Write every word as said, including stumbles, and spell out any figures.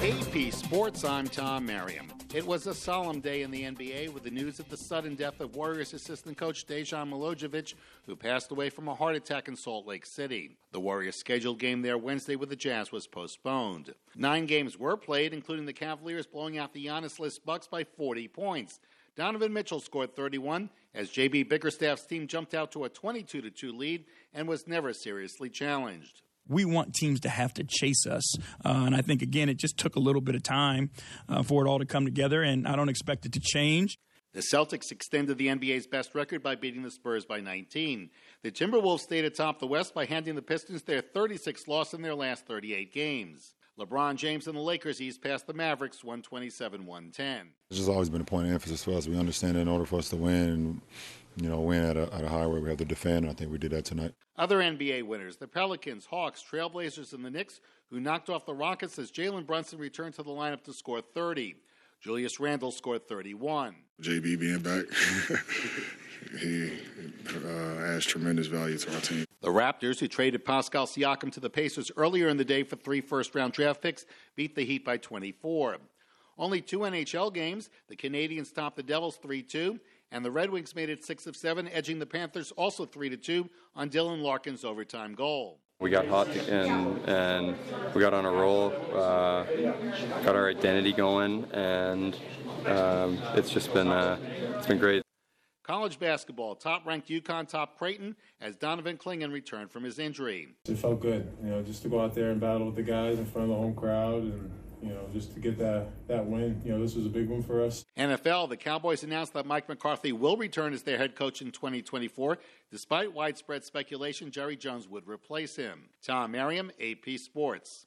A P Sports, I'm Tom Merriam. It was a solemn day in the N B A with the news of the sudden death of Warriors assistant coach Dejan Milojevic, who passed away from a heart attack in Salt Lake City. The Warriors' scheduled game there Wednesday with the Jazz was postponed. Nine games were played, including the Cavaliers blowing out the Giannis-less Bucks by forty points. Donovan Mitchell scored thirty-one as J B Bickerstaff's team jumped out to a twenty-two to two lead and was never seriously challenged. We want teams to have to chase us, uh, and I think, again, it just took a little bit of time uh, for it all to come together, and I don't expect it to change. The Celtics extended the N B A's best record by beating the Spurs by nineteen. The Timberwolves stayed atop the West by handing the Pistons their thirty-sixth loss in their last thirty-eight games. LeBron James and the Lakers eased past the Mavericks one twenty-seven to one ten. It's just always been a point of emphasis for us. We understand that in order for us to win and, you know, win at a, at a high rate, we have to defend, and I think we did that tonight. Other N B A winners, the Pelicans, Hawks, Trailblazers, and the Knicks, who knocked off the Rockets as Jalen Brunson returned to the lineup to score thirty. Julius Randle scored thirty-one. J B being back, he uh, adds tremendous value to our team. The Raptors, who traded Pascal Siakam to the Pacers earlier in the day for three first-round draft picks, beat the Heat by twenty-four. Only two N H L games. The Canadiens topped the Devils three two, and the Red Wings made it six of seven, edging the Panthers also three to two on Dylan Larkin's overtime goal. We got hot and and we got on a roll, uh, got our identity going, and um, it's just been uh, it's been great. College basketball, top-ranked UConn top Creighton as Donovan Clingan returned from his injury. It felt good, you know, just to go out there and battle with the guys in front of the home crowd and, you know, just to get that, that win. You know, this was a big one for us. N F L, the Cowboys announced that Mike McCarthy will return as their head coach in twenty twenty-four. Despite widespread speculation, Jerry Jones would replace him. Tom Merriam, A P Sports.